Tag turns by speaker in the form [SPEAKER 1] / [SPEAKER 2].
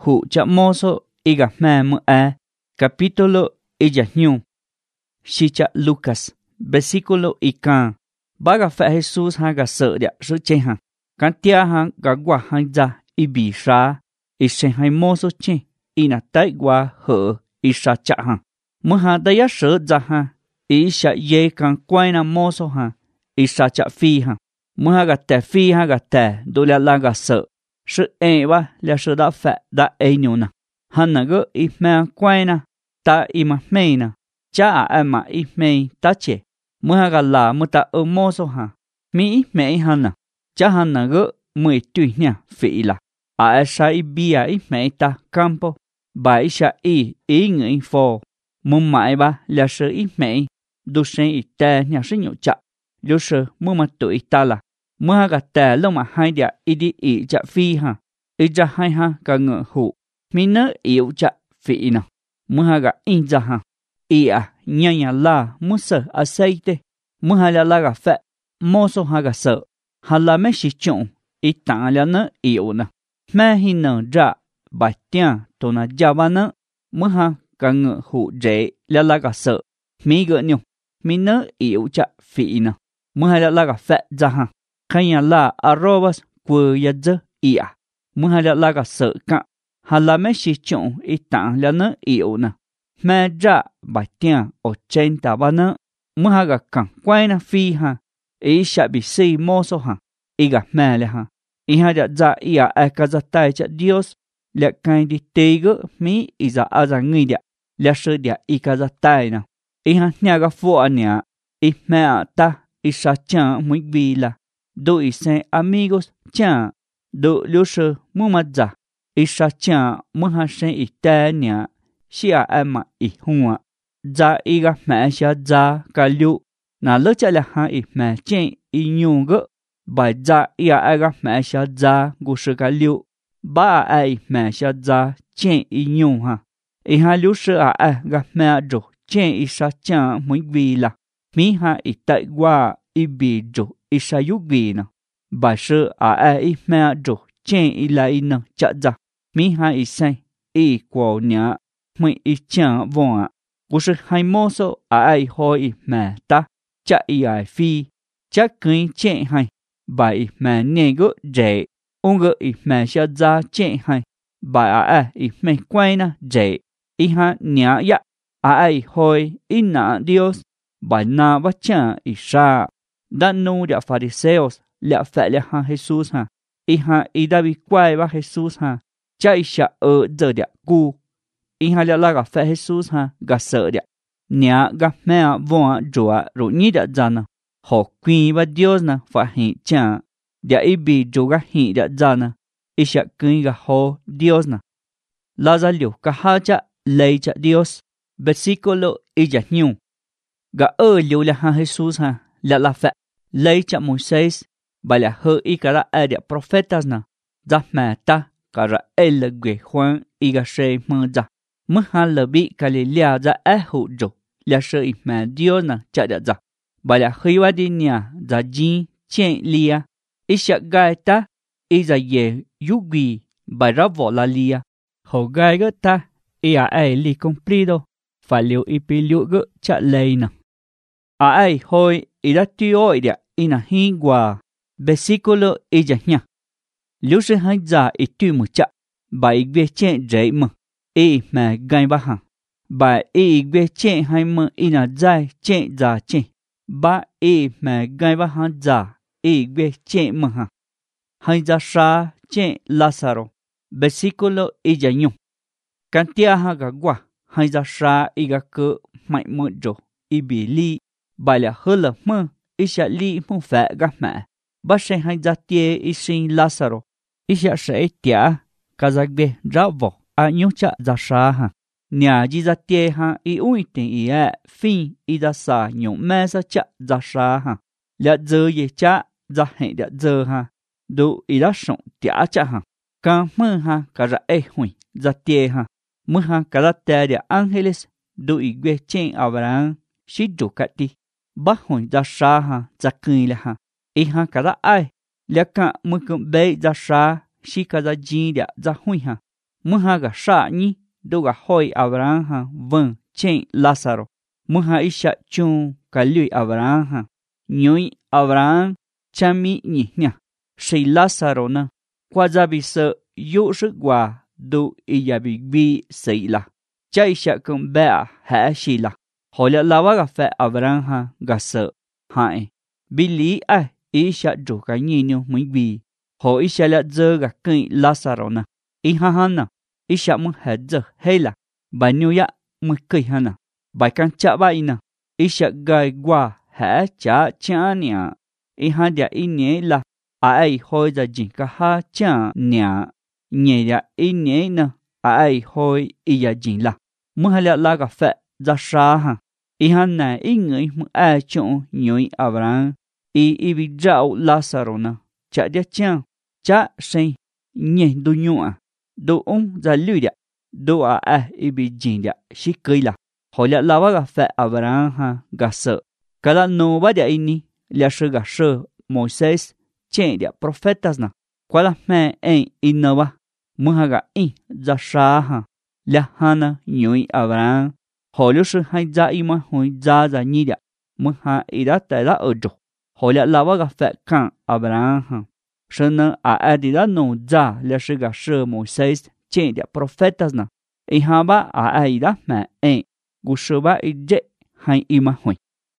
[SPEAKER 1] hụ cha mozo iga mẹ mơ capítulo illa nhung. Si cha Lucas, versículo ikan. Baga fa Jesus ha ga sợ địa sự chê ha. Kan tia ha ga gwa ha ra ibi sa. Isen hai mozo chê. Ina tai gwa hở isa cha ha. Mơ ha daya sợ ra ha. Isa ye kan quay na mozo ha. Isa cha phi ha. Mơ ha ga tè phi ha ga tè. Đô la ga sợ. Sự ba là sự đã phẹ đã nhau nè. Hắn nà gỡ ít mẹ quay nè. Ta ima mê nè. Cha mà ít mê ta chê. Mơ ha gà là mơ ta mô sô hà. Mi ít mẹ hắn nè. Cha hắn nà gỡ mười tùy nè phỉ là. Sa ít bia ít mẹ ta campo. Bà ít sa ý người phô. Mơ mãi ba là sự ít mẹ. Đô sen ít tè nhà sự nhộ chạ. Lúc sự mơ mà tụi ta là. Mơ ha gà tè lâu mà hai địa ý đi ý chạ phi ha. Ý chạ hai ha gà ngựa hụ. Mi nỡ yếu chạ phỉ nè. Mơ ha gà in ra ha. Ý nhà la mơ sợ aceite. Mơ ha la gà phẹ. Mô sô ha gà sợ. Hà la mê xí chụng. Ý tạng là nỡ yếu nè. Mẹ hi nở ra. Bà tiang tô nà gia ba nỡ. Mơ ha gà ngựa hụ rễ la gà sợ. Mi gỡ nhung. Mi nỡ yếu chạ phỉ nè. Mơ ha la gà phẹ ra ha. Khai nhà la arrobas quơ ya dơ ý Mơ ha la gà sợ cả. Hà la mê xí chụng ý tạng là nỡ yếu nè. Mẹ ra bà tiang 80 nỡ. Mơ ha gà cẳng quay na phi ha. Ý xa bị xây mô sô ha. Ý gà mẹ lệ ha. Ý ha đã ra ý ca ra tay cha Dios. Lệ cài đi tê gỡ mỹ ý ra ra nghi địa. Lệ sơ địa ý ca ra tay nè. Ý ha nhà gà phụ nè. Ý mẹ ta ý xa chàng mũi vì là. Đô ý xe amigos chàng. Đô liêu sơ mô mặt giả. Ý xa chàng mô ha xe ý tê nè. Xì mà ý hùa. Dạ ý gà mẹ xa dạ cả liu. Nà lỡ chả là ha ý mẹ chênh ý nhung gỡ. Bà dạ ý gà mẹ xa dạ gù sư cả liu. Bà ý mẹ xa dạ chênh ý nhung ha. Ý ha liu sư gà mẹ rủ chênh ý xa chàng mũi vì là. Mí ha ý tại qua ý bì rủ ý xa yú vì nè. Bà sư ý mẹ rủ chênh ý là ý nâng chả dạ. Mí ha ý xanh ý quào nhã. Mày ý chẳng vọng ạ. Cô sư hai mô sô ai hoi mẹ ta. Chá ý phi. Chá kênh chê hay. Bà ý mẹ nê gỡ rễ. Ông gỡ ý mẹ xa ra chê hay. Bà ý mẹ quay na rễ. Ý ha nhã dạ. Ai hoi ý nạ Dios. Bà nà bá chá ý xa. Đã nô địa Phariseos. Lạ phẹ lạ ha Jesus ha. Ý ha ý đa bị quay bá Jesus ha. Chá ý xa giờ địa cu. Ý ha lạ gà phê Jesus ha gà sợ địa. Nhã gà mẹ vọng rùa rủ nhí địa ra nà. Họ quy bà Dios nà phá hị chàng. Địa ý bì rủ gà hị địa ra nà. Ý xa quy gà hô Dios nà. La ra liu gà ha chá lấy chá Dios. Versículo illa nhung. Gà liu là ha Jesus ha. Lạ phê lấy chá Moisés. Bà lạ hơ ý gà ra địa profetas nà. Ra mẹ ta gà ra là ghê Juan ý gà xê mơ ra. Mơ ha lờ bị Galilea ra hụ rủ. Là sơ ý mẹ Dios nà chá đã ra. Bà là khơi qua đi nhà ra dì chênh lia. Ý xa gai ta. Ý ra dễ yu ghi. Bà ra vỏ là lia. Hổ gai gỡ ta. Ý li cumplido. Phải liều ý bì liu gỡ chá lây nà. Hoi ý ra tuy oi địa. Ý nà hi quả. Versículo ý giả nhá. Liu sư hai giả ý tuy mù chá. Bà ý về chênh rễ mừng. Ý mẹ gai bà hằng. Bà ý về chênh hai mơ ý nà dai chênh giả chênh. Bà ý mẹ gai bà hằng giả ý về chênh mơ hằng. Hai giả xa chênh Lázaro. Versículo ý giả nhung. Can tia ha gà quả. Hai giả xa ý gà cơ mạnh mơ rổ. Ý bì ly. Bà là hơ lờ mơ. Ý xa ly mơ phẹ gà mẹ. Bà sẽ hai giả tia ý sinh Lázaro. Ý xa sẽ tia. Cả giả về ra vỏ. Nhung chá ra xa ha. Nhà dì ra tê ha. Ý ui tình ý phim ý ra xa nhung mẹ sa chá ra xa ha. Lạ dơ dê chá ra hẹn lạ dơ ha. Đủ ý ra sống tía chá ha. Cả mơ ha. Cả ra hùi ra tê ha. Mơ ha cả ra tê đĩa ángeles. Đủ ý ghê chênh Abraham. Xí rủ cả đi. Bác hùi ra xa ha. Ra kênh lạ ha. Ý ha cả ra ai. Lạ cả mơ cơm bê ra xa. Xí cả ra dì đĩa ra hùi ha. Mưa ha gà sa nhí, đâu gà hoi Abraham ha, vâng, chen Lázaro. Mưa ha isha chung cả lùi Abraham ha. Nhoi Abraham, cha mi nhỉ nha. Sĩ Lázaro nè, qua ra bị sợ, dụ sức hòa, đâu ý bị sĩ là. Cha isha cũng bẻ hẻ xì là. Hỏi là lawa gà phê Abraham ha, gà sợ. Hại, bị lý ai, isha rủ cái nhìn nhau mới bị. Hỏi isha là dơ gà kênh Lázaro nè. Ý ha nè, isha muốn hết dơ hay là. Bà nhiêu ya mới kênh ha nè. Bà càng chạ bà nè. Isha gai qua hẻ chả nè. Ý ha đĩa ý nhé là. Ai hoi ra jin ka ha cha nya nhẹ ya ý nhé nè. Ai hoi ý ya jin là. Mới hay là gà phê ra sa ha. Ý ha nè ý người mới ai chọn nhoi Abraham. Ý bị rạo Lázaro nè. Chả đĩa chàng. Chả sinh nhẹ đô nhua. Đô ông ra lưu đĩa. Đô ý bị jin đĩa. Xí cây là. Hỏi là lawa gà phê Abraham ha gà sợ. Cả là nô bà đĩa ý ni. Là sư gà sơ Moisés. Chen đĩa prophetas nè. Qua là mẹ anh inova. Mưa ha gà in ra sa ha. Là hana nhoi Abraham. Hỏi lúc sư hay ra ý mà hồi ra nhị đĩa. Mưa ha ý đã tại đã ở chỗ. Hỏi là lawa gà phê càng Abraham ha. Sư nè đi đã nô ra là sư gà sơ Moisés. Chen đĩa prophetas nè. Ý ha bà ý đã mẹ anh. Gu sư bà ý dễ hay ý mà hồi.